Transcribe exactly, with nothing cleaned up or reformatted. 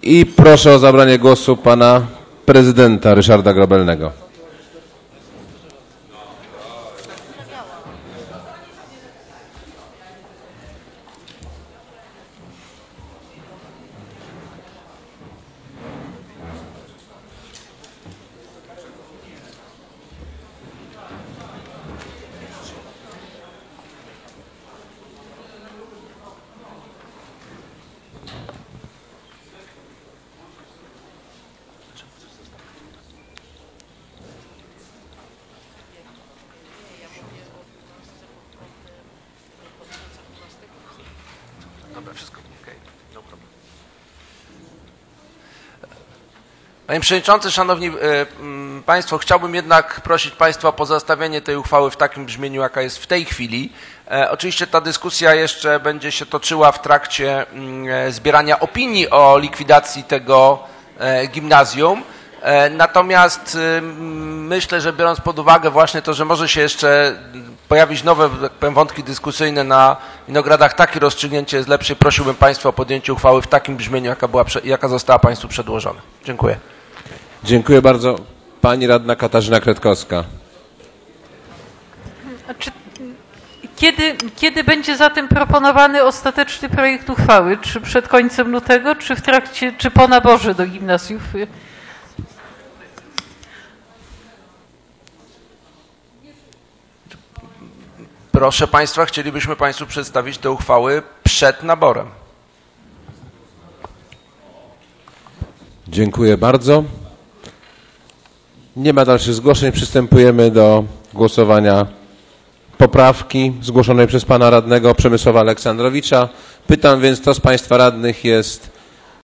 I proszę o zabranie głosu pana prezydenta Ryszarda Grobelnego. Panie Przewodniczący, Szanowni Państwo, chciałbym jednak prosić Państwa o pozostawienie tej uchwały w takim brzmieniu, jaka jest w tej chwili. E, oczywiście ta dyskusja jeszcze będzie się toczyła w trakcie e, zbierania opinii o likwidacji tego e, gimnazjum. E, natomiast e, myślę, że biorąc pod uwagę właśnie to, że może się jeszcze pojawić nowe, tak powiem, wątki dyskusyjne na winogradach, takie rozstrzygnięcie jest lepsze. Prosiłbym Państwa o podjęcie uchwały w takim brzmieniu, jaka, była, jaka została Państwu przedłożona. Dziękuję. Dziękuję bardzo. Pani radna Katarzyna Kretkowska. Czy, kiedy, kiedy będzie zatem proponowany ostateczny projekt uchwały? Czy przed końcem lutego, czy w trakcie, czy po naborze do gimnazjów? Proszę Państwa, chcielibyśmy Państwu przedstawić te uchwały przed naborem. Dziękuję bardzo. Nie ma dalszych zgłoszeń. Przystępujemy do głosowania poprawki zgłoszonej przez pana radnego Przemysława Aleksandrowicza. Pytam więc, kto z Państwa radnych jest